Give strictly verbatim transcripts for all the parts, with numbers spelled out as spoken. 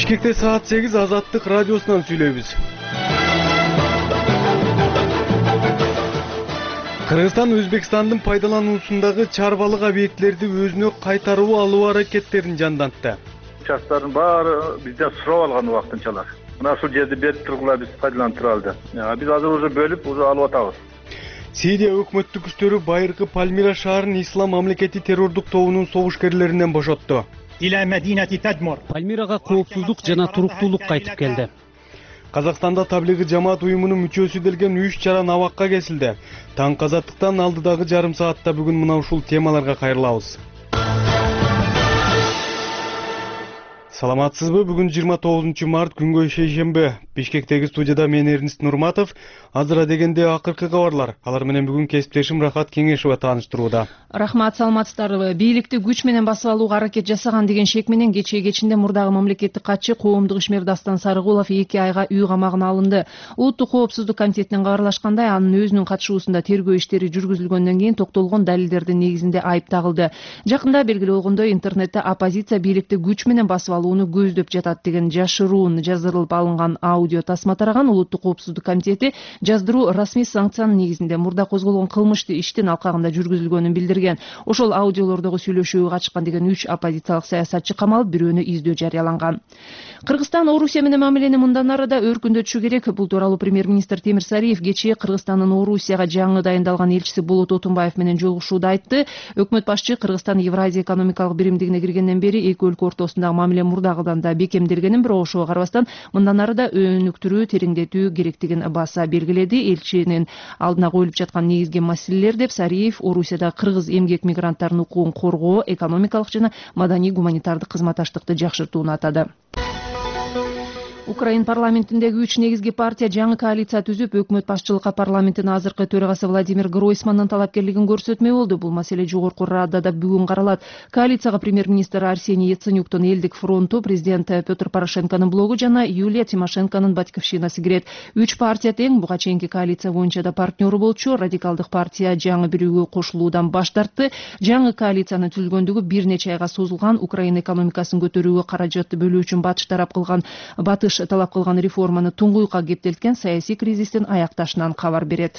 Бишкекте саат сегиз Азаттык радиосунан сүйлөйбүз. Кыргызстан Өзбекстандын пайдалануусундагы чарбалык объектилерди өзүнө кайтаруу алуу аракеттерин жандантты. Учактардын баары бизден сурап алган убактынчалар. Мына ушул жерди берип тургула, биз пайдаланып туралы деп. Биз азыр уже бөлүп, уже алып атабыз. Сирия өкмөттүк күчтөрү байыркы Пальмира шаарын Ислам мамлекети террордук тобунун согушкерлеринен бошотту. Пальмирага коопсуздук жана туруктуулук кайтып келди. Казакстанда таблиги жамаат уюмунун мүчөсү делген үч чара абакка кесилди. Таң казаттыктан алдыдагы жарым саатта бүгүн мына ушул темаларга кайрылабыз. Саламатсызбы? Бүгүн жыйырма тогузунчу март күнгө шейшемби. Бишкектеги студияда мен Эрнест Нурматов. Азыра дегенде акыркы кабарлар. Алар менен бүгүн кесиптешим Рахат Кеңешова тааныштырууда. Рахмат, саламатсыздарбы. Бийликти күч менен басып алууга аракет жасаган деген шек менен кечээ кечинде мурдагы мамлекеттик катчы коомдук ишмер Дастан Сарыгулов эки айга үй камагына алынды. Улуттук коопсуздук комитетинен кабарлашкандай, анын өзүнүн катышуусунда тергөө иштери жүргүзүлгөндөн кийин токтолгон далилдердин негизинде айып тагылды. Жакында белгилүү болгондой, интернетте оппозиция бийликти күч менен басып алууну көздөп жатат деген жашыруун жаздырылып алынган аудио тасма тараган. Улуттук коопсуздук комитети жаздыруу расмий санкциянын негизинде мурда козголгон кылмышты иштин алкагында жүргүзүлгөнүн билдирген. Ошол аудиолордогу сүйлөшүүгө катышкан деген үч оппозициялык саясатчы камалып, бирөөнө издөө жарыяланган. Кыргызстан Орусия менен мамилени мындан ары да өркүндөтүшү керек. Бул тууралуу премьер-министр Темир Сариев кечээ Кыргызстандын Орусияга жаңы дайындалган элчиси Болот Отунбаев менен жолугушууда айтты. Өкмөт башчы Кыргызстан Евразия экономикалык биримдигине киргенден бери эки өлкө ортосундагы мамиле мурдагыдан да бекемделгенин, бирок ошого карабастан мындан ары да өнүктүрүү, тереңдетүү керектигин баса белгиледи. Элчинин алдына коюлуп жаткан негизги маселелер деп Сариев Орусияда кыргыз эмгек мигранттарынын укугун коргоо, экономикалык жана маданий гуманитардык кызматташтыкты жакшыртууну атады. Украин парламентиндеги үч негизги партия жаңы коалиция түзүп, өкмөт башчылыкка парламенттин азыркы төрагасы Владимир Гройсмандын талапкерлигин көрсөтмөй болду. Бул маселе жогорку радада бүгүн каралат. Коалицияга премьер-министр Арсений Яценюктун Элдик фронту, президент Петр Порошенконун блогу жана Юлия Тимошенконун Батьковщинасы кирет. Үч партия тең буга чейинки коалиция боюнча да партнеру болчу. Радикалдык партия жаңы бирөөгө кошулуудан баш тартты. Жаңы коалициянын түзүлгөндүгү бир нече айга созулган. Украина экономикасын көтөрүүгө каражатты бөлүү үчүн батыш тарап кылган батыш талап кылган реформаны туңгуйукка кептелткен саясий кризистин аякташынан кабар берет.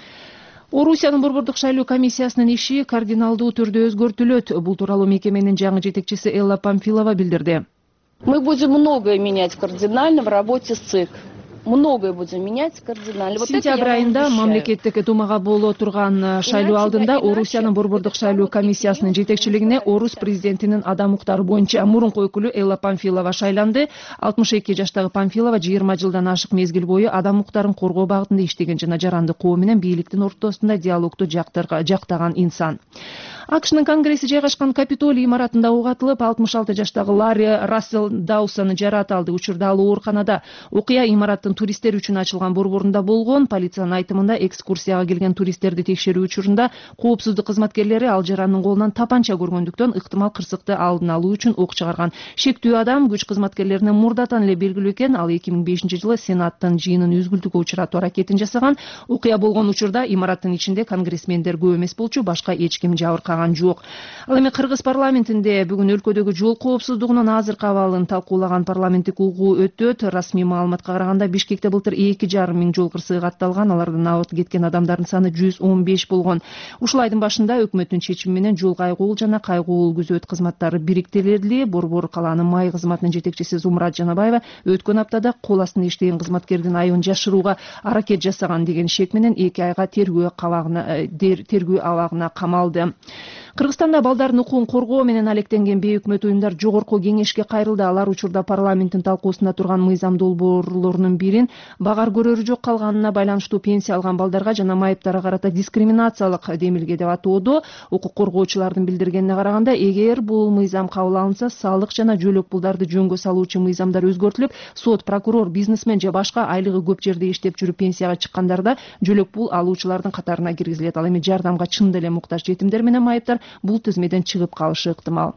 Орусиянын Борбордук шайлоо комиссиясынын иши кардиналдуу түрдө өзгөртүлөт. Бул тууралуу мекеменин жаңы жетекчиси Элла Памфилова билдирди. Мы будем многое менять кардинально в работе с ЦИК. Многое будем менять кардинально. Сентябрь айында мамлекеттик думага боло турган шайлоо алдында Орусиянын Борбордук шайлоо комиссиясынын жетекчилигине Орус президентинин адам укуктары боюнча мурунку өкүлү Элла Памфилова шайланды. алтымыш эки жаштагы Памфилова жыйырма жылдан ашык мезгил бою адам укуктарын коргоо багытында иштеген жана жаранды коо менен бийликтин ортосунда диалогду жактаган инсан. АКШнын конгресси жайгашкан Капитолий имаратында ок атылып, алтымыш алты жаштагы Ларри Рассел Даусон жарат алды. Учурда ал ооруканада. Окуя имараттын туристтер үчүн ачылган борборунда болгон. Полициянын айтымында экскурсияга келген туристтерди текшерүү учурунда коопсуздук кызматкерлери ал жарандын колунан тапанча көргөндүктөн ыктымал кырсыкты алдын алуу үчүн ок чыгарган. Шектүү адам күч кызматкерлеринин мурдатан эле белгилүү экен. Ал эки миң бешинчи жылы Сенаттын жыйынын үзгүлтүүгө учуратуу аракетин жасаган. Окуя болгон учурда имараттын ичинде конгрессмендер көп эмес болчу, башка эч ким жабыркаган жок. Ал эми Кыргыз парламентинде бүгүн өлкөдөгү жол коопсуздугунун азыркы абалын талкуулаган парламенттик угуу өтөт. Расмий маалыматка караганда Бишкекте былтыр эки жарым миң жол кырсыгы катталган. Алардан абыт кеткен адамдардын саны жүз он беш болгон. Ушул айдын башында өкмөттүн чечими менен жол кайгуул жана кайгуул күзөт кызматтары бириктирилди. Борбор калаанын май кызматынын жетекчиси Зумрат Жанабаева өткөн аптада кол астында иштеген кызматкердин айыбын жашырууга аракет жасаган деген шек менен эки айга тергөө кабагына тергөө абагына камалды. Кыргызстанда балдардын укугун коргоо менен алектенген бейөкмөт уюмдар жогорку кеңешке кайрылды. Алар учурда парламенттин талкуусунда турган мыйзам долбоорлорунун бирин багар көрөрү жок калганына байланыштуу пенсия алган балдарга жана майыптарга карата дискриминациялык демилге деп атоодо. Укук коргоочулардын билдиргенине караганда, эгер бул мыйзам кабыл алынса, салык жана жөлөк пулдарды жөнгө салуучу мыйзамдар өзгөртүлүп, сот, прокурор, бизнесмен же башка айлыгы көп жерде иштеп жүрүп пенсияга чыккандарда жөлөк пул алуучулардын катарына киргизилет. Ал эми жардамга чын деле муктаж жетимдер менен майыптар бул тизмеден чыгып калышы ыктымал.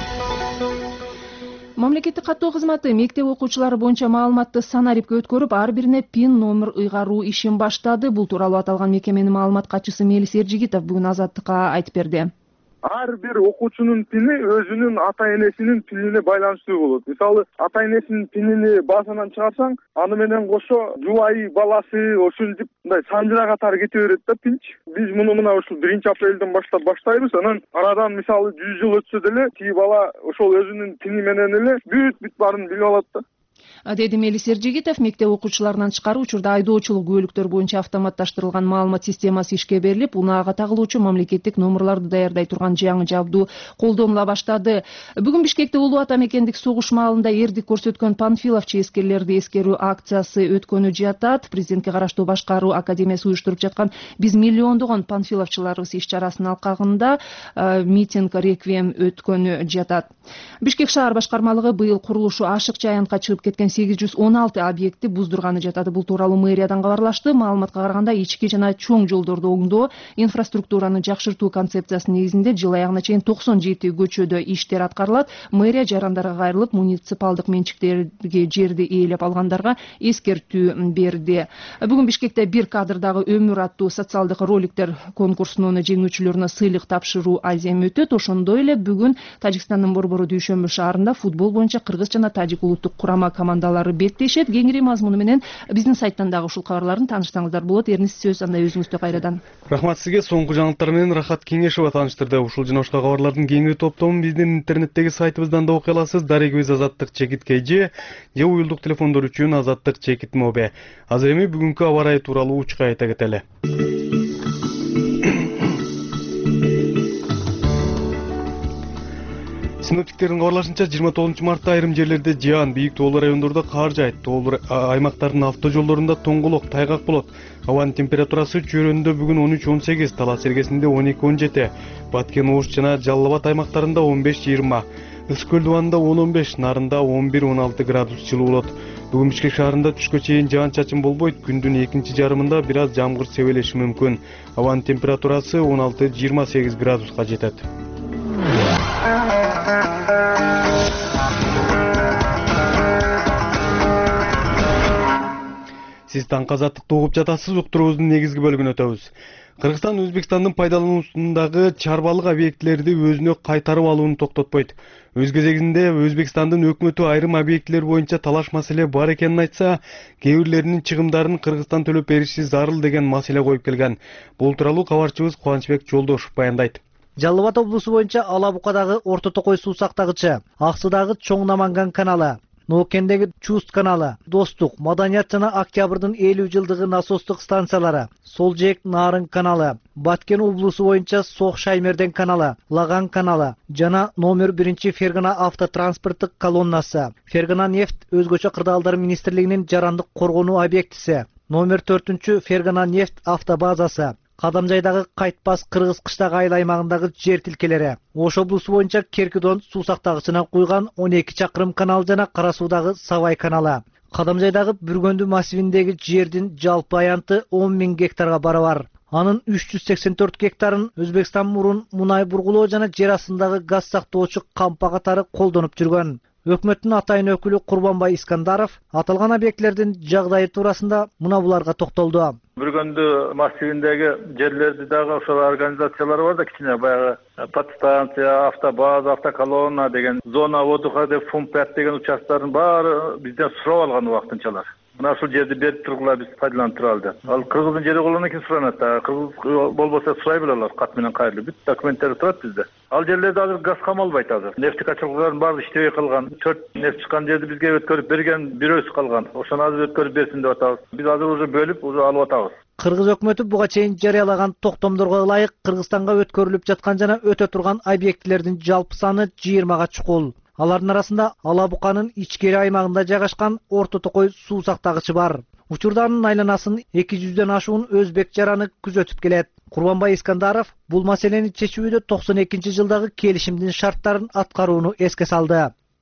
Мамлекеттик каттоо кызматы мектеп окуучулары боюнча маалыматты санарипке өткөрүп, ар бирине пин номер ыйгаруу ишин баштады. Бул тууралуу аталган мекеменин маалымат катчысы Мелис Эржигитов бүгүн Азаттыкка айтып берди. ар бир окуучунун пини өзүнүн ата энесинин пинине байланыштуу болот. Мисалы, ата энесинин пинини базадан чыгарсаң, аны менен кошо жубайы, баласы, ошентип мындай санжыра катары кете берет да пинч. Биз муну мына ушул биринчи апрелден баштап баштайбыз. Анан арадан мисалы жүз жыл өтсө деле тиги бала ошол өзүнүн пини менен эле бүт бүт баарын билип алат да. Деди Мелис Эржигитов, мектеп окуучуларынан тышкары учурда айдоочулук күбөлүктөр боюнча автоматташтырылган маалымат системасы ишке берилип, унаага тагылуучу мамлекеттик номерлорду даярдай турган жаңы жабдуу колдонула баштады. Бүгүн Бишкекте улуу ата мекендик согуш маалында эрдик көрсөткөн панфилов чейскерлерди эскерүү акциясы өткөнү жатат. Президентке караштуу башкаруу академиясы уюштуруп жаткан биз миллиондогон панфиловчуларыбыз иш-чарасынын алкагында митинг реквием өткөнү жатат. Бишкек шаар башкармалыгы быйыл курулушу ашыкча аянтка чыгып кеткен сегиз жүз он алты объектти буздурганы жатат. Бул тууралуу мэриядан кабарлашты. Маалыматка караганда ички жана чоң жолдорду оңдоо, инфраструктураны жакшыртуу концепциясынын негизинде жыл аягына чейин токсон жети көчөдө иштер аткарылат. Мэрия жарандарга кайрылып, муниципалдык менчиктерге жерди ээлеп алгандарга эскертүү берди. Бүгүн Бишкекте бир кадрдагы өмүр аттуу социалдык роликтер конкурсунун жеңүүчүлөрүнө сыйлык тапшыруу азем өтөт. Ошондой эле бүгүн Тажикстандын Борбору Дүйшөмбү шаарында футбол боюнча кыргыз жана тажик улуттук курама командалары беттешет. Кеңири мазмуну менен биздин сайттан дагы ушул кабарларын таанышсаңыздар болот. Эрнис, сөз андай өзүңүздө кайрадан. Рахмат сизге. Соңку жаңылыктар менен Рахат Кеңешова тааныштырды. Ушул жана башка кабарлардын кеңири топтомун биздин интернеттеги сайтыбыздан да окуй аласыз. Дарегибиз Азаттык Чекит КЖ же уюлдук телефондор үчүн Азаттык Чекит Мобе. Азыр эми бүгүнкү аба ырайы тууралуу учка айта кетели. Синоптиктердин кабарлашынча жыйырма тогузунчу мартта айрым жерлерде жаан, бийик тоолуу райондордо кар жаайт. Тоолуу аймактардын автожолдорунда тоңголок, тайгак болот. Абанын температурасы Чөйрөндө бүгүн он үч он сегиз, Талас эргесинде он эки он жети, Баткен, Ош жана Жалал Абад аймактарында он беш жыйырма, Ысык көл дубанында он он беш, Нарында он бир он алты градус жылуу болот. Бүгүн Бишкек шаарында түшкө чейин жаан-чачын болбойт. Күндүн экинчи жарымында бир аз жамгыр себелеши мүмкүн. Абанын температурасы он алты жыйырма сегиз градуска жетет. Сиз таңкы азаттыкты угуп жатасыз. Уктуруубуздун негизги бөлүгүнө өтөбүз. Кыргызстан Өзбекстандын пайдалануусундагы чарбалык объектилерди өзүнө кайтарып алууну токтотпойт. Өз кезегинде Өзбекстандын өкмөтү айрым объектилер боюнча талаш маселе бар экенин айтса, кээ бирлеринин чыгымдарын Кыргызстан төлөп бериши зарыл деген маселе коюп келген. Бул тууралуу кабарчыбыз Кубанычбек Жолдошев баяндайт. Жалал Абад облусу боюнча Ала Букадагы Орто Токой суу сактагычы, Аксыдагы Чоң Наманган каналы, Ноокендеги Чуст каналы, Достук, Маданият жана Октябрдын элүү жылдыгы насостук станциялары, Солжек Нарын каналы, Баткен облусу боюнча Сок Шаймерден каналы, Лаган каналы жана номер биринчи Фергана автотранспорттук колоннасы, Фергана нефть өзгөчө кырдаалдар министрлигинин жарандык коргонуу объектиси, номер төртүнчү Фергана нефть автобазасы, Кадамжайдагы Кайтпас Кыргыз кыштагы айыл аймагындагы жер тилкелери, Ош облусу боюнча Керкидон суу сактагычына куйган он эки чакырым канал жана Кара Суудагы Сабай каналы. Кадамжайдагы Бүргөндү массивиндеги жердин жалпы аянты он миң гектарга барабар. Анын үч жүз сексен төрт гектарын Өзбекстан мурун мунай бургулоо жана жер астындагы газ сактоочу кампа катары колдонуп жүргөн. Өкмөттүн атайын өкүлү Курбанбай Искандаров аталган объектилердин жагдайы туурасында мына буларга токтолду. Бүргөндү массивиндеги жерлерди дагы ошол организациялар бар да, кичине баягы подстанция, автобаза, автоколонна деген, зона отдыха деп фумпят деген участоктордун баары бизден сурап алган убактынчалар. Мына ушул жерди берип тургула, биз пайдаланып туралды. Ал кыргыздын жери болгондон кийин суранат да. Кыргыз болбосо сурай бералар, кат менен кайрылып. Бүт документтери турат бизде. Ал жерлерде азыр газ камалбайт азыр. Нефть качалгылардын баары иштебей калган. төрт нефть чыккан жерди бизге өткөрүп берген бирөөсү калган. Ошону азыр өткөрүп берсин деп атабыз. Биз азыр уже бөлүп, уже алып атабыз. Кыргыз өкмөтү буга чейин жарыялаган токтомдорго ылайык Кыргызстанга өткөрүлүп жаткан жана өтө турган объектилердин жалпы саны жыйырмага чукул. Алардын арасында Ала Буканын ичкери аймагында жайгашкан Орто Токой суу сактагычы бар. Учурда анын айланасын эки жүздөн ашуун өзбек жараны күзөтүп келет. Курбанбай Искандаров бул маселени чечүүдө токсон экинчи жылдагы келишимдин шарттарын аткарууну эске салды.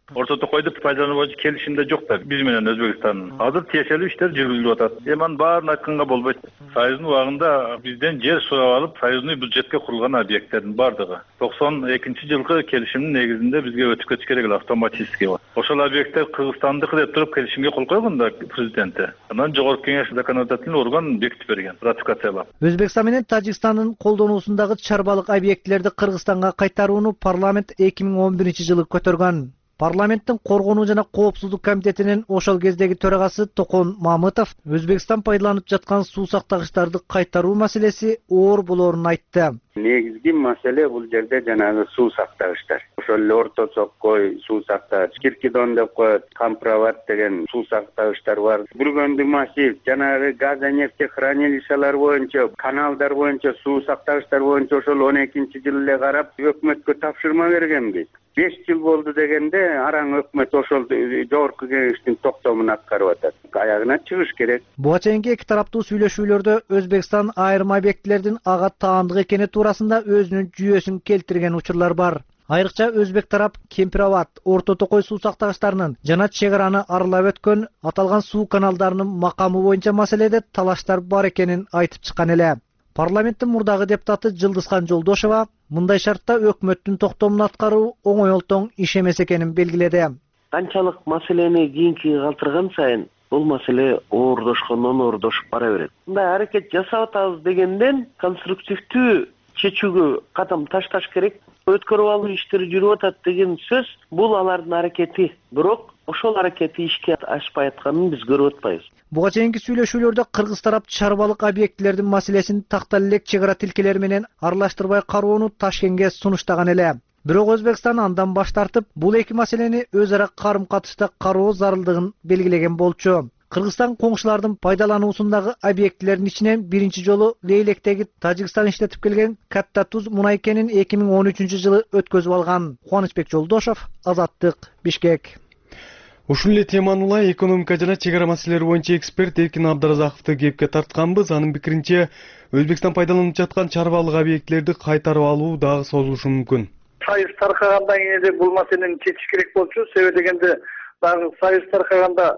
Орто Токойду пайдалануу боюнча келишимде жок да биз менен Өзбекстандын. Азыр тиешелүү иштер жүргүзүлүп атат. Эми анын баарын айтканга болбойт. Союздун убагында бизден жер сурап алып, союзный бюджетке курулган объекттердин бардыгы токсон экинчи жылкы келишимдин негизинде бизге өтүп кетиш керек эле автоматически. Ошол объекттер Кыргызстандыкы деп туруп келишимге кол койгон да президенти. Анан жогорку кеңеш законодательный орган бекитип берген, ратификациялап. Өзбекстан менен Тажикстандын колдонуусундагы чарбалык объектилерди Кыргызстанга кайтарууну парламент эки миң он биринчи жылы көтөргөн. Парламенттин коргонуу жана коопсуздук комитетинин ошол кездеги төрагасы Токон Мамытов Өзбекстан пайдаланып жаткан суу сактагычтарды кайтаруу маселеси оор болоорун айтты. Негизги маселе бул жерде жанагы суу сактагычтар. Ошол эле Орто Соккой суу сактагыч, Киркидон деп коет, Камправат деген суу сактагычтар бар. Бүргөндү массив, жанагы газ нефтехранилищалар боюнча, каналдар боюнча суу сактагычтар боюнча ошол он экинчи жылы эле карап өкмөткө тапшырма бергенбиз. беш жыл болду дегенде араң өкмөт ошол жогорку кеңештин токтомун аткарып атат. Аягына чыгыш керек. Буга чейинки эки тараптуу сүйлөшүүлөрдө Өзбекстан айрым объектилердин ага таандык экени туурасында өзүнүн жүйөсүн келтирген учурлар бар. Айрыкча Өзбек тарап Кемпирават, Орто Токой суу сактагычтарынын жана чек араны аралап өткөн аталган суу каналдарынын макамы боюнча маселеде талаштар бар экенин айтып чыккан эле. Парламенттин мурдагы депутаты Жылдызхан Жолдошова мындай шартта өкмөттүн токтомун аткаруу оңой олтоң иш эмес экенин белгиледи. Канчалык маселени кийинки калтырган сайын бул маселе оордошкондон оордошуп бара берет. Мындай аракет жасап атабыз дегенден конструктивдүү чечүүгө кадам ташташ керек. Өткөрүп алуу иштери жүрүп атат деген сөз бул алардын аракети. Бирок ошол аракети ишке ашпай атканын биз көрүп атпайбыз. Буга чейинки сүйлөшүүлөрдө Кыргыз тарап чарбалык объектилердин маселесин тактал элек чек ара тилкелери менен аралаштырбай кароону Ташкентке сунуштаган эле. Бирок Өзбекстан андан баш тартып, бул эки маселени өз ара карым катышта кароо зарылдыгын белгилеген болчу. Кыргызстан коңшулардын пайдалануусундагы объектилердин ичинен биринчи жолу Лейлектеги Тажикстан иштетип келген Катта Туз мунай кенин эки миң он үчүнчү жылы өткөзүп алган. Кубанычбек Жолдошов, Азаттык, Бишкек. Ушул эле теманы улай экономика жана чек ара маселелери боюнча эксперт Эркин Абдыразаковду кепке тартканбыз. Анын пикиринче, Өзбекстан пайдаланып жаткан чарбалык объектилерди кайтарып алуу дагы созулушу мүмкүн. Союз таркагандан кийин эле бул маселени чечиш керек болчу. Себеби дегенде дагы Союз таркаганда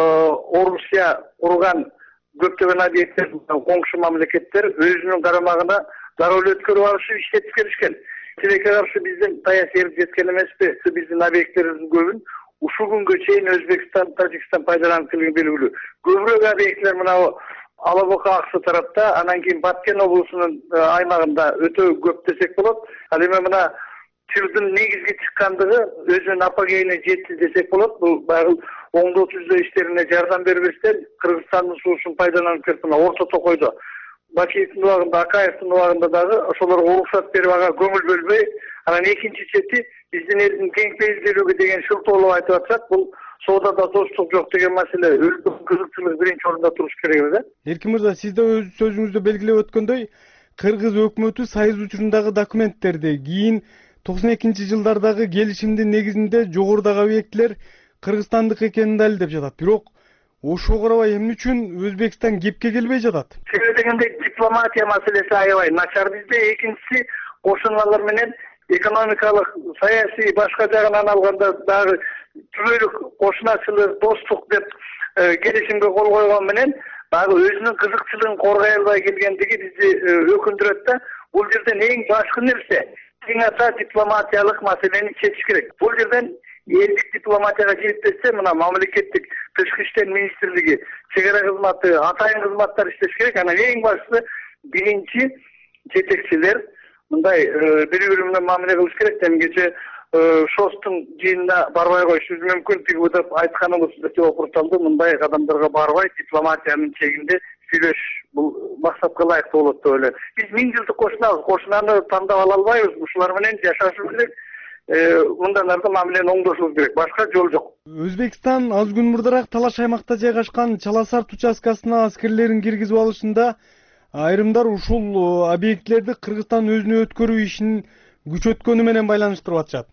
Орусия курган көптөгөн объекттер коңшу мамлекеттер өзүнүн карамагына дароо эле өткөрүп алышып иштетип келишкен. Тилекке каршы биздин таяк ерип жеткен эмеспи? Биздин объекттерибиздин көбүн ушул күнгө чейин Өзбекстан, Тажикстан пайдаланып келген белгилүү. Көбүрөөк объекттер мына Алабука Аксы тарапта, анан кийин Баткен облусунун аймагында өтө көп десек болот. Ал эми мына Тирдин негизги чыккандыгы өзүнүн апогейине жетти десек болот. Бул баягы оңдоо түзөө иштерине жардам бербестен Кыргызстандын суусун пайдаланып келип мына Орто Токойдо, Бакиевдин убагында, Акаевдин убагында дагы ошолорго уруксат берип ага көңүл бөлбөй, анан экинчи чети биздин элдин кең пейилдүүлүгү деген шылтоолоп айтып атышат. Бул соодада достук жок деген маселе өлкө кызыкчылыгы биринчи орунда туруш керек эле. Эркин мырза, сиз да өз сөзүңүздө белгилеп өткөндөй, Кыргыз өкмөтү Союз учурундагы документтерди кийин токсон экинчи жылдардагы келишимдин негизинде жогорудагы объектилер Кыргызстандык экенин далилдеп жатат. Бирок ошого карабай эмне үчүн Өзбекстан кепке келбей жатат? Себеби дегенде дипломатия маселеси аябай начар бизде. Экинчиси кошуналар менен экономикалык, саясий башка жагынан алганда дагы түбөлүк кошуначылык, достук деп келишимге кол койгон менен дагы өзүнүн кызыкчылыгын коргой албай келгендиги бизди өкүндүрөт да. Бул жерден эң башкы нерсе эң ата дипломатиялык маселени чечиш керек. Бул жерден элдик дипломатияга жетпесе, мына мамлекеттик тышкы иштер министрлиги, чек ара кызматы, атайын кызматтар иштеш керек. Анан эң башкысы биринчи жетекчилер мындай бири-бири менен мамиле кылыш керек. Эмгече ШОСтун жыйынына барбай коюшубуз мүмкүн. Тиги деп айтканыбыз өтө опурталды. Мындай кадамдарга барбай дипломатиянын чегинде сүйлөш бул максатка ылайыктуу болот деп ойлойм. Биз миң жылдык кошунабыз, кошунаны тандап ала албайбыз. Ушулар менен жашашыбыз керек. Мындан ары мамилени оңдошубуз керек. Башка жол жок. Өзбекстан аз күн мурдараак талаш аймакта жайгашкан Чаласарт участкасына аскерлерин киргизип алышында айрымдар ушул объектилерди Кыргызстан өзүнө өткөрүү ишин күчөткөнү менен байланыштырып атышат.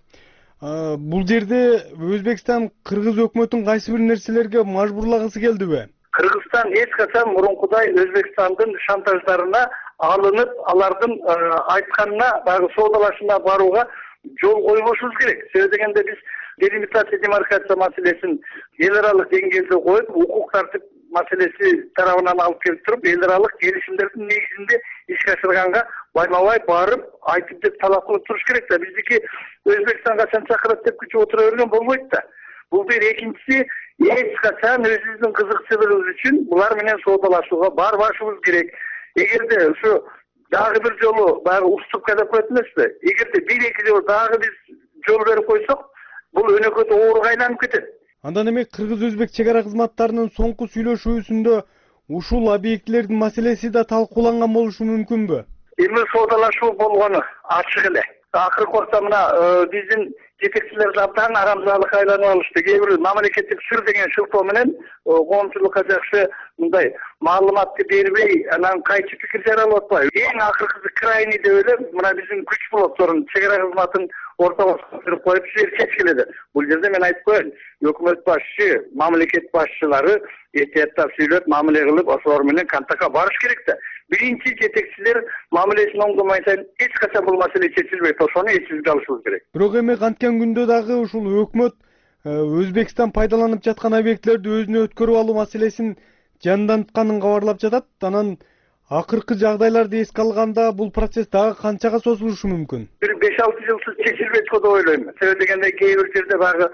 Бул жерде Өзбекстан Кыргыз өкмөтүн кайсы бир нерселерге мажбурлагысы келдиби? Кыргызстан эч качан мурункудай Өзбекстандын шантаждарына алынып, алардын айтканына, дагы соодалашына барууга жол койбошубуз керек. Себеби дегенде биз Делимитация демаркация маселесин эл аралык деңгээлде коюп, укук тартип маселеси тарабынан алып келип туруп, эл аралык келишимдердин негизинде ишке ашырганга байма-бай барып, айтып деп талап кылып туруш керек да. Биздики Өзбекстанга качан чакырат деп күтүп отура берген болбойт да. Бул бир. Экинчиси, эч качан өзүбүздүн кызыкчылыгыбыз үчүн булар менен соодалашууга барбашыбыз керек. Эгерде ушу дагы бир жолу баягы уступка деп коет эмеспи? Эгерде бир-эки жолу дагы биз жол берип койсок, бул өнөкөт ооруга айланып кетет. Андан эми кыргыз-өзбек чек ара кызматтарынын соңку сүйлөшүүсүндө ушул объектилердин маселеси да талкууланган болушу мүмкүнбү? Эми соодалашуу болгону ачык эле. Акыркы убакта мына биздин жетекчилер абдан арамзаалыкка айланып алышты. Кээ бир мамлекеттик сыр деген шылтоо менен коомчулукка жакшы мындай маалыматты бербей, анан кайчы пикир жаралып атпайбы? Эң акыркысы крайний деп эле мына биздин күч булотторун чек ара кызматын ортого сүрүп коюп чечип келеді. Бул жерде мен айтып коеюн, өкмөт башчы, мамлекет башчылары этияттап сүйлөп, мамиле кылып, ошолор менен контактка барыш керек да. Биринчи жетекчилер мамилесин оңдомой сайын эч качан бул маселе чечилбейт, ошону эсибизге алышыбыз керек. Бирок эми канткен күндө дагы ушул өкмөт Өзбекстан пайдаланып жаткан объектилерди өзүнө өткөрүп алуу маселесин жандантқанын кабарлап жатат. Анан акыркы жагдайларды эске алганда бул процесс дагы канчага созулушу мүмкүн? Бир беш-алты жылсыз чечилбейт го деп ойлойм. Себеби дегенде кээ бир жерде баягы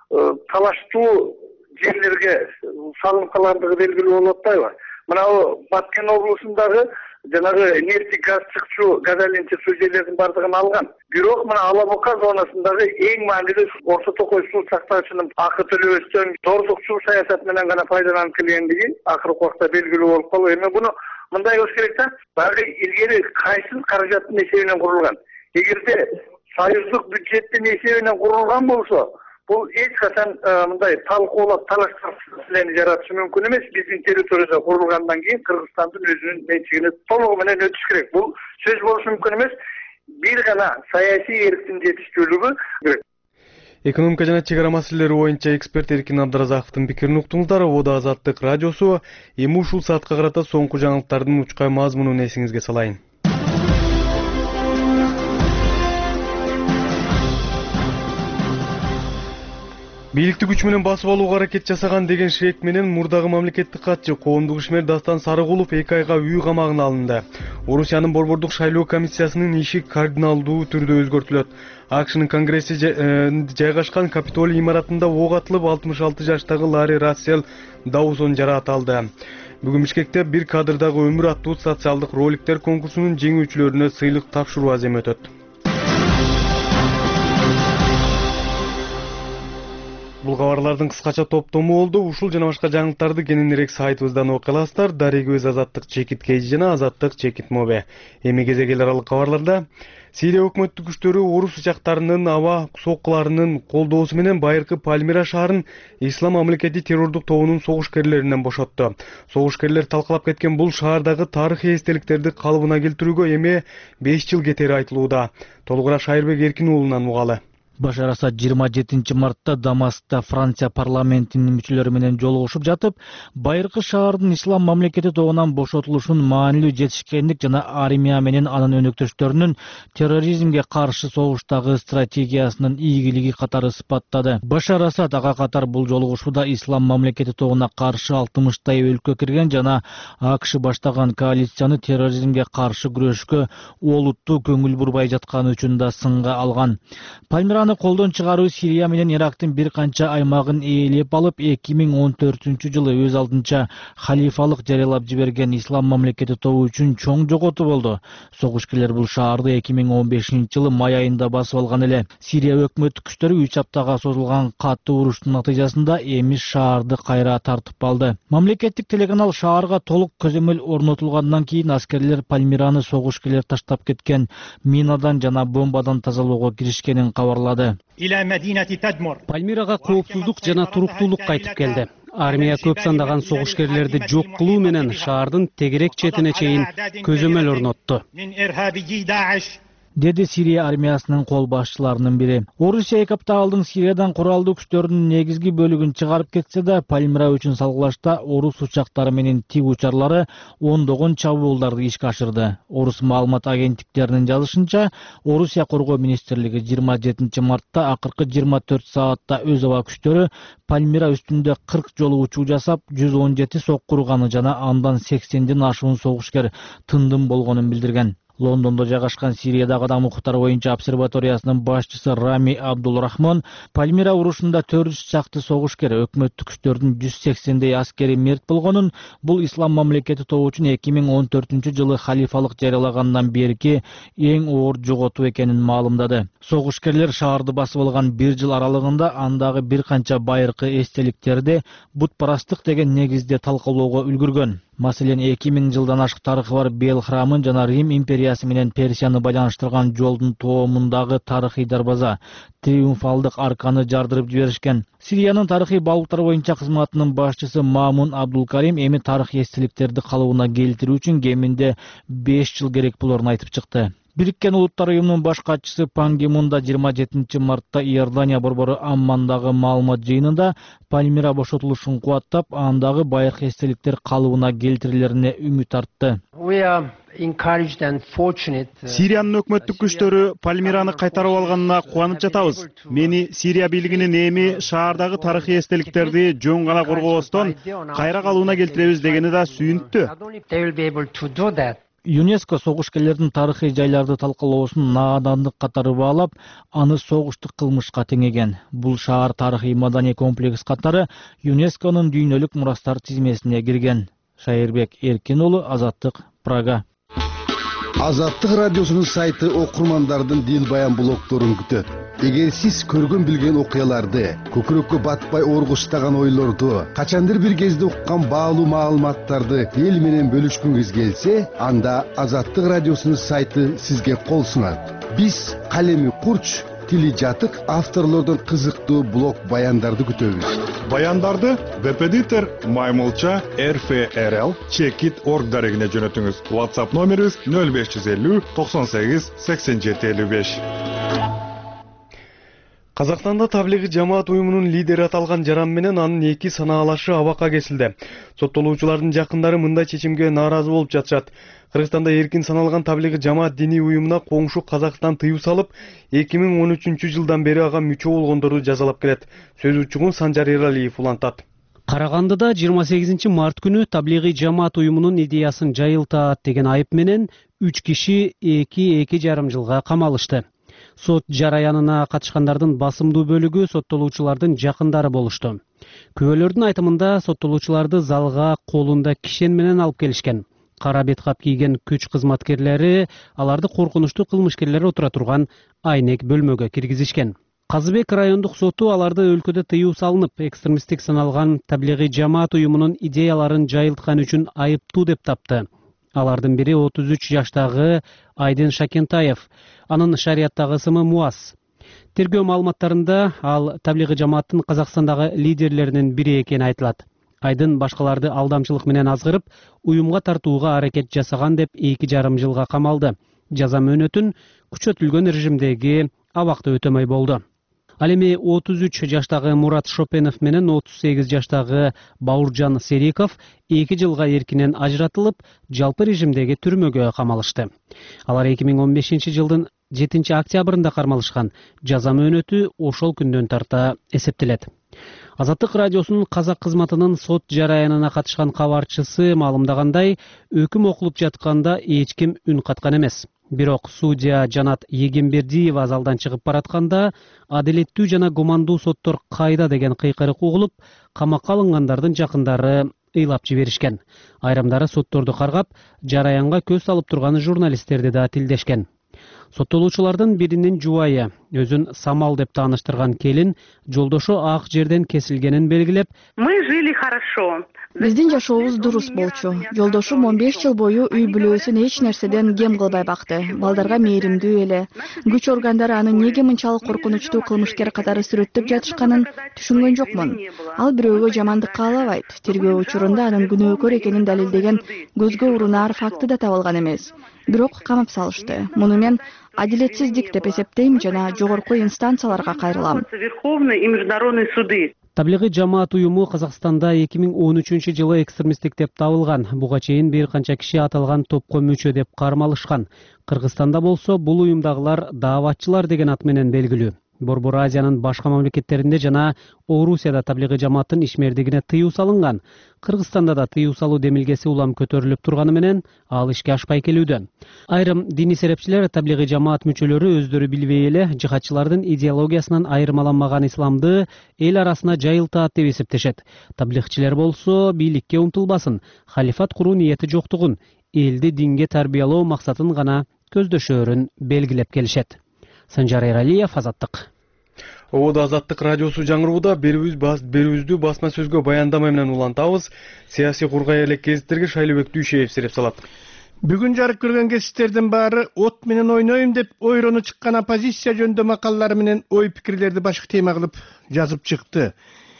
талаштуу жерлерге салынып калгандыгы белгилүү болуп атпайбы? Мына Баткен облусундагы жанагы нефти газ чыкчу газоленчи суу жерлердин бардыгын алган. Бирок мына Алабока зонасындагы эң маанилүү Орто Токой суу сактагычынын акы төлөбөстөн зордукчу саясат менен гана пайдаланып келгендиги акыркы убакта белгилүү болуп калды. Эми буну мындай кылыш керек да, баягы илгери кайсыл каражаттын эсебинен курулган. Эгерде союздук бюджеттин эсебинен курулган болсо, бул эч качан мындай талкуулап талаштар маселени жаратышы мүмкүн эмес. Биздин территорияда курулгандан кийин Кыргызстандын өзүнүн менчигине толугу менен өтүш керек. Бул сөз болушу мүмкүн эмес. Бир гана саясий эрктин жетиштүүлүгү керек. Экономика жана чек ара маселелери боюнча эксперт Эркин Абдыразаковдун пикирин уктуңуздар. Ода Азаттык радиосу. Эми ушул саатка карата соңку жаңылыктардын учкай мазмунун эсиңизге салайын. Бийликти күч менен басып алууга аракет жасаган деген шек менен мурдагы мамлекеттик катчы коомдук ишмер Дастан Сарыгулов эки айга үй камагына алынды. Орусиянын борбордук шайлоо комиссиясынын иши кардиналдуу түрдө өзгөртүлөт. АКШнын конгресси жайгашкан Капитолий имаратында ок атылып, алтымыш алты жаштагы Ларри Рассел Даусон жараат алды. Бүгүн Бишкекте бир кадрдагы өмүр аттуу социалдык роликтер конкурсунун жеңүүчүлөрүнө сыйлык тапшыруу азем өтөт. Бул кабарлардын кыскача топтому болду. Ушул жана башка жаңылыктарды кененирээк сайтыбыздан окуй аласыздар. Дарегөз Азаттык чекит кейжи жана Азаттык чекит мобе. Эми кезек эл аралык кабарларда Сирия өкмөттүк күчтөрү орус учактарынын аба соккуларынын колдоосу менен байыркы Пальмира шаарын Ислам мамлекети террордук тобунун согушкерлеринен бошотту. Согушкерлер талкалап кеткен бул шаардагы тарыхый эстеликтерди калыбына келтирүүгө эми беш жыл кетери айтылууда. Толугураак Шайырбек Эркин уулунан угалы. Башар Асад жыйырма жетинчи мартта Дамаскта Франция парламентинин мүчөлөрү менен жолугушуп жатып, байыркы шаардын Ислам мамлекети тобунан бошотулушун маанилүү жетишкендик жана армия менен анын өнөктөштөрүнүн терроризмге каршы согуштагы стратегиясынын ийгилиги катары сыпаттады. Башар Асад ага катар бул жолугушууда Ислам мамлекети тобуна каршы алтымыштай өлкө кирген жана АКШ баштаган коалицияны терроризмге каршы күрөшкө олуттуу көңүл бурбай жатканы үчүн да сынга алган. Пальмираны колдон чыгаруу Сирия менен Ирактын бир канча аймагын ээлеп алып, эки миң он төртүнчү жылы өз алдынча халифалык жарыялап жиберген Ислам мамлекети тобу үчүн чоң жоготуу болду. Согушкерлер бул шаарды эки миң он бешинчи жылы май айында басып алган эле. Сирия өкмөттүк күчтөрү үч аптага созулган катуу уруштун натыйжасында эми шаарды кайра тартып алды. Мамлекеттик телеканал шаарга толук көзөмөл орнотулгандан кийин аскерлер Пальмираны согушкерлер таштап кеткен минадан жана бомбадан тазалоого киришкенин кабарлады. Пальмирага коопсуздук жана туруктуулук кайтып келди. Армия көп сандаган согушкерлерди жок кылуу менен шаардын тегерек четине чейин көзөмөл орнотту. деди Сирия армиясынын кол башчыларынын бири. Орусия эки апта алдын Сириядан куралдуу күчтөрүнүн негизги бөлүгүн чыгарып кетсе да, Пальмира үчүн салгылашта орус учактары менен тиг учарлары ондогон чабуулдарды ишке ашырды. Орус маалымат агенттиктеринин жазышынча, Орусия коргоо министрлиги жыйырма жетинчи мартта акыркы жыйырма төрт саатта өз аба күчтөрү Пальмира үстүндө кырк жолу учуу жасап, жүз он жети сокку урганы жана андан сексенден ашуун согушкер тындым болгонун билдирген. Лондондо жайгашкан Сириядагы адам укуктары боюнча обсерваториясынын башчысы Рами Абдулрахман Пальмира урушунда төрт жүз чакты согушкер, өкмөттүк күчтөрдүн жүз сексендей аскери мерт болгонун, бул ислам мамлекети тобу үчүн эки миң он төртүнчү жылы халифалык жарыялагандан берки эң оор жоготуу экенин маалымдады. Согушкерлер шаарды басып алган бир жыл аралыгында андагы бир канча байыркы эстеликтерди бутпарастык деген негизде талкалоого үлгүргөн. Маселен, эки миң жылдан ашык тарыхы бар Бел храмын жана Рим империясы менен Персияны байланыштырган жолдун тоомундагы тарыхый дарбаза, триумфалдык арканы жардырып жиберишкен. Сириянын тарыхый баалуулуктар боюнча кызматынын башчысы Мамун Абдулкарим эми тарых эстеликтерди калыбына келтирүү үчүн кеминде беш жыл керек болорун айтып чыкты. Бириккен Улуттар уюмунун баш катчысы Пан Ги Мун да жыйырма жетинчи мартта Иордания борбору Аммандагы маалымат жыйынында Пальмира бошотулушун кубаттап, андагы байыркы эстеликтер калыбына келтирилерине үмүт артты. Сириянын өкмөттүк күчтөрү Пальмираны кайтарып алганына кубанып жатабыз. Мени Сирия бийлигинин эми шаардагы тарыхый эстеликтерди жөн гана коргобостон кайра калыбына келтиребиз дегени да сүйүнттү. ЮНЕСКО согушкерлердин тарыхый жайларды талкалоосун наадандык катары баалап, аны согуштук кылмышка теңеген. Бул шаар тарыхый маданий комплекс катары ЮНЕСКОнун дүйнөлүк мурастар тизмесине кирген. Шайырбек Эркин уулу, Азаттык, Прага. Азаттык радиосунун сайты окурмандардын дил баян блогторун күтөт. Эгер сиз көргөн билген окуяларды, көкүрөккө батпай оргуштаган ойлорду, качандыр бир кезде уккан баалуу маалыматтарды эл менен бөлүшкүңүз келсе, анда Азаттык радиосунун сайты сизге кол сунат. Биз калеми курч, тили жатык авторлордон кызыктуу блог баяндарды күтөбүз. Баяндарды Веб-эдитор Маймылча эр эф эр эл чекит точка орг дарегине жөнөтүңүз. WhatsApp номерибиз нөл беш жүз элүү токсон сегиз сексен жети элүү беш. Казакстанда таблиги жамаат уюмунун лидери аталган жаран менен анын эки санаалашы абакка кесилди. Соттолуучулардын жакындары мындай чечимге нааразы болуп жатышат. Кыргызстанда эркин саналган таблиги жамаат диний уюмуна коңшу Казакстан тыюу салып, эки миң он үчүнчү жылдан бери ага мүчө болгондорду жазалап келет. Сөз учугун Санжар Эралиев улантат. Карагандыда жыйырма сегизинчи март күнү таблиги жамаат уюмунун идеясын жайылтат деген айып менен үч киши эки эки жарым жылга камалышты. Сот жараянына катышкандардын басымдуу бөлүгү соттолуучулардын жакындары болушту. Күбөлөрдүн айтымында соттолуучуларды залга колунда кишен менен алып келишкен. Кара бет кап кийген күч кызматкерлери аларды коркунучтуу кылмышкерлер отура турган айнек бөлмөгө киргизишкен. Казыбек райондук соту аларды өлкөдө тыюу салынып, экстремисттик саналган таблиги жамаат уюмунун идеяларын жайылткан үчүн айыптуу деп тапты. Алардын бири отуз үч жаштагы Айдын Шакентаев, анын шарияттагы ысымы Муаз. Тергөө маалыматтарында ал таблиги жамааттын Казакстандагы лидерлеринин бири экени айтылат. Айдын башкаларды алдамчылык менен азгырып, уюмга тартууга аракет жасаган деп эки жарым жылга камалды. Жаза мөөнөтүн күчөтүлгөн режимдеги абакта өтөмөй болду. Ал эми отуз үч жаштагы Мурат Шопенов менен отуз сегиз жаштагы Бауыржан Сериков эки жылга эркинен ажыратылып, жалпы режимдеги түрмөгө камалышты. Алар эки миң он бешинчи жылдын жетинчи октябрында кармалышкан. Жаза мөөнөтү ошол күндөн тарта эсептелет. Азаттык радиосунун казак кызматынын сот жараянына катышкан кабарчысы маалымдагандай, өкүм окулуп жатканда эч ким үн каткан эмес. Бирок судья Жанат Егембердиева залдан чыгып баратканда, адилеттүү жана гумандуу соттор кайда деген кыйкырык угулуп, камакка алынгандардын жакындары ыйлап жиберишкен. Айрымдары сотторду каргап, жараянга көз салып турган журналисттерди да тилдешкен. Соттолуучулардын биринин жубайы, өзүн Самал деп тааныштырган келин, жолдошу ак жерден кесилгенин белгилеп, "Мы жили хорошо. Биздин жашообуз дурус болчу. Жолдошум он беш жыл бою үй бүлөсүн эч нерседен кем кылбай бакты. Балдарга мээримдүү эле. Күч органдары аны эмнеге мынчалык коркунучтуу кылмышкер катары сүрөттөп жатышканын түшүнгөн жокмун. Ал бирөөгө жамандык каалабайт. Тергөө учурунда анын күнөөкөр экенин далилдеген көзгө урунаар факты да табылган эмес. Бирок камап салышты. Муну мен адилетсиздик деп эсептейм жана жогорку инстанцияларга кайрылам. Верховные и международные суды. Таблигый жамаат уюму Казакстанда эки миң он үчүнчү жылы экстремисттик деп табылган. Буга чейин бир канча киши аталган топко мүчө деп кармалышкан. Кыргызстанда болсо бул уюмдагылар дааватчылар деген ат менен белгилүү. Борбор Азиянын башка мамлекеттеринде жана Орусияда таблигый жамааттын ишмердигине тыюу салынган. Кыргызстанда да тыюу салуу демилгеси улам көтөрүлүп турганы менен ал ишке ашпай келүүдө. Айрым диний серепчилер таблигый жамаат мүчөлөрү өздөрү билбей эле жихадчылардын идеологиясынан айырмаланмаган исламды эл арасына жайылтат деп эсептешет. Таблигчилер болсо бийликке умтулбасын, халифат куруу ниети жоктугун, элди динге тарбиялоо максатын гана көздөшөөрүн белгилеп келишет. Санжар Эралиев, Азаттык. Обода Азаттык радиосу жаңырууда берүүбүздү басма сөзгө баяндама менен улантабыз. Саясий кургай элек кезиттерге Шайлообек Дүйшеев сереп салат. Бүгүн жарык көргөн кезиттердин баары от менен ойнойм деп ойрону чыккан оппозиция жөнүндө макалалары менен ой пикирлерди башкы тема кылып жазып чыкты.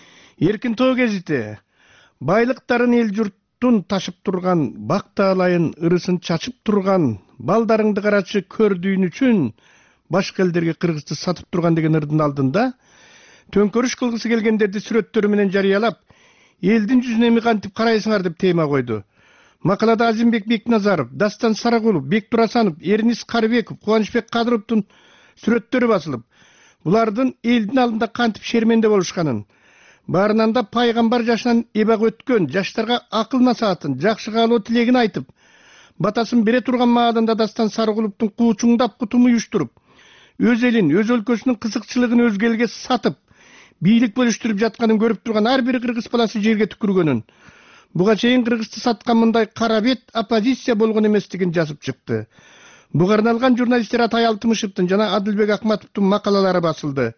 Эркин тоо гезити байлыктарын эл журттун ташып турган, бак таалайын ырысын чачып турган, балдарыңды карачы көрдүүн үчүн башка элдерге Кыргызды сатып турган деген ырдын алдында төңкөрүш кылгысы келгендерди сүрөттөрү менен жарыялап, элдин жүзүнө эми кантип карайсыңар деп тема койду. Макалада Азимбек Бекназаров, Дастан Сарагулов, Бектур Асанов, Эрнис Карыбеков, Кубанычбек Кадыровдун сүрөттөрү басылып, булардын элдин алдында кантип шерменде болушканын, баарынан да пайгамбар жашынан эбак өткөн, жаштарга акыл насаатын, жакшы каалоо тилегин айтып, батасын бере турган маалында Дастан Сарагуловдун куучуңдап кутум уюштуруп, өз элин, өз өлкөсүнүн кызыкчылыгын өзгө элге сатып, бийлик бөлүштүрүп жатканын көрүп турган ар бир кыргыз баласы жерге түкүргөнүн, буга чейин Кыргызды саткан мындай кара бет оппозиция болгон эместигин жазып чыкты. Буга арналган журналисттер Атай Алтымышевдин жана Адылбек Акматовдун макалалары басылды.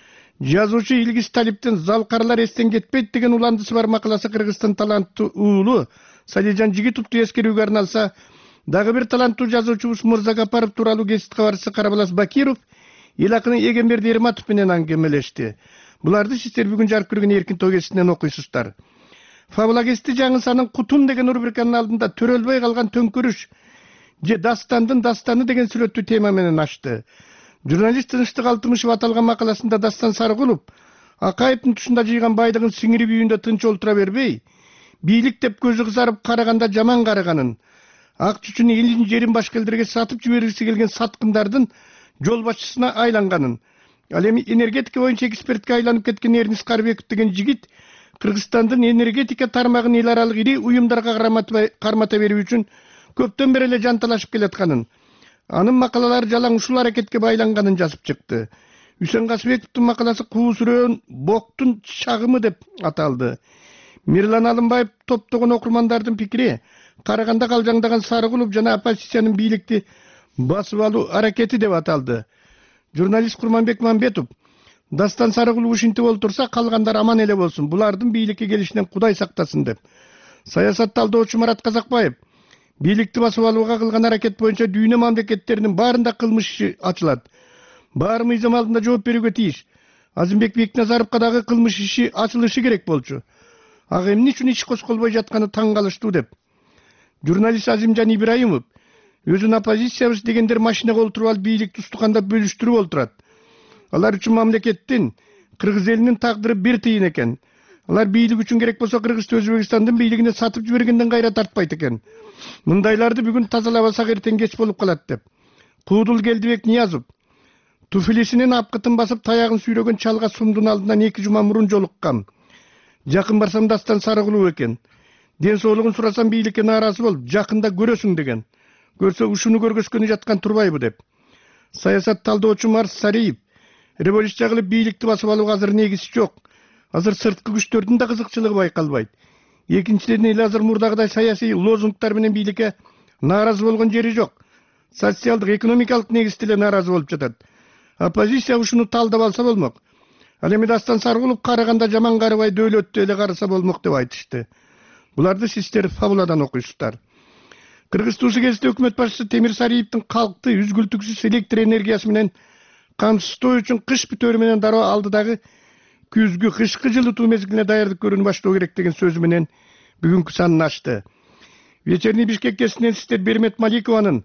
Жазуучу Илгиз Талиптин «Залкарлар эстен кетпейт» деген уландысы бар макаласы Кыргыздын таланттуу уулу Салижан Жигитовду эскерүүгө арналса, дагы бир таланттуу жазуучубуз Мурзагапаров тууралуу гезит кабарчысы Карабалас Бакиров эл акыны Эгемберди Эрматов менен аңгемелешти. Буларды сиздер бүгүн жарык көргөн Эркин тоо гезитинен окуйсуздар. Фабула гезити жаңылсанын «Кутум» деген рубриканын алдында төрөлбөй калган төңкөрүш же Дастандын дастаны деген сүрөттүү тема менен ачты. Журналист Тыныштык Алтымышев аталган макаласында Дастан Сарыгулов Акаевдин тушунда жыйган байлыгын сиңирип үйүндө тынч олтура бербей, бийлик деп көзү кызарып караганда жаман караганын, ак чүчүн элин жерин башка элдерге сатып жибергиси келген саткындардын жол башчысына айланганын, ал эми энергетика боюнча экспертке айланып кеткен Эрнис Карыбеков деген жигит Кыргызстандын энергетика тармагын эл аралык ири уюмдарга кармата берүү үчүн көптөн бери эле жанталашып келатканын, анын макалалары жалаң ушул аракетке байланганын жазып чыкты. Үсөн Касыбековдун макаласы «Куу сүрөөн боктун чагымы» деп аталды. Мирлан Алымбаев топтогон окурмандардын пикири караганда калжаңдаган Сарыгулов жана оппозициянын бийликти басып алуу аракети деп аталды. Журналист Курманбек Мамбетов Дастан Сарыгулов ушинтип олтурса, калгандар аман эле болсун, булардын бийликке келишинен Кудай сактасын деп. Саясат талдоочу Марат Казакбаев бийликти басып алууга кылган аракет боюнча дүйнө мамлекеттеринин баарында кылмыш иши ачылат. Баары мыйзам алдында жооп берүүгө тийиш. Азимбек Бекназаровго дагы кылмыш иши ачылышы керек болчу. Ага эмне үчүн иш козголбой жатканы таң калыштуу деп. Журналист Азимжан Ибраимов өзүн оппозициябыз дегендер машинага олтуруп алып бийликти устукандап бөлүштүрүп олтурат. Алар үчүн мамлекеттин, Кыргыз элинин тагдыры бир тыйын экен. Алар бийлик үчүн керек болсо Кыргызды Өзбекстандын бийлигине сатып жибергенден кайра тартпайт экен. Мындайларды бүгүн тазалабасак эртең кеч болуп калат деп. Куудул Келдибек Ниязов туфилисинин апкытын басып таягын сүйрөгөн чалга сумдун алдынан эки жума мурун жолуккам. Жакын барсам Дастан Сарыгулов экен. Ден соолугун сурасам бийликке нааразы болуп, жакында көрөсүң деген. Көрсө ушуну көргөскөнү жаткан турбайбы деп. Саясат талдоочу Марс Сариев революция кылып бийликти басып алууга азыр негиз жок. Азыр сырткы күчтөрдүн да кызыкчылыгы байкалбайт. Экинчиден эл азыр мурдагыдай саясий лозунгтар менен бийликке нааразы болгон жери жок. Социалдык, экономикалык негизде эле нааразы болуп жатат. Оппозиция ушуну талдап алса болмок. Ал эми Дастан Сарыгулов караганда жаман карабай дөөлөттү эле караса болмок деп айтышты. Буларды сиздер Фабуладан окуйсуздар. Кыргыз туусу кезинде өкмөт башчысы Темир Сариевдин калкты үзгүлтүксүз электр энергиясы менен камсыздоо үчүн кыш бүтөөрү менен дароо алдыдагы күзгү кышкы жылытуу мезгилине даярдык көрүүнү баштоо керек деген сөзү менен бүгүнкү санын ачты. Вечерний Бишкек кезинен сиздер Бермет Маликованын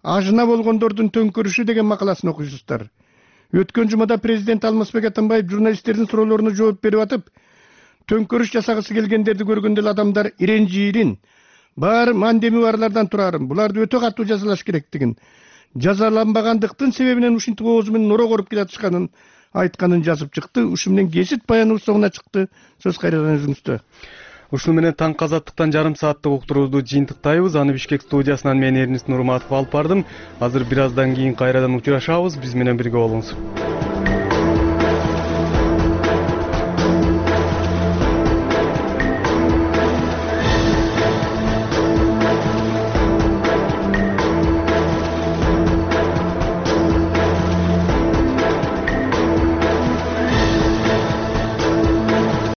ажына болгондордун төңкөрүшү деген макаласын окуйсуздар. Өткөн жумада президент Алмазбек Атамбаев журналисттердин суроолоруна жооп берип атып, төңкөрүш жасагысы келгендерди көргөндө эле адамдар иренжирин, баары мандеми барлардан турарын, буларды өтө катуу жазалаш керектигин, жазаланбагандыктын себебинен ушинтип оозу менен оро коруп келатышканын айтканын жазып чыкты. Ушу менен кесип баяныбыз соңуна чыкты. Сөз кайрадан өзүңүздө. Ушуну менен таңкы азаттыктан жарым сааттык уктурууду жыйынтыктайбыз. Аны Бишкек студиясынан мен Эрнис Нурматов алып бардым. Азыр бир аздан кийин кайрадан учурашабыз. Биз менен бирге болуңуз.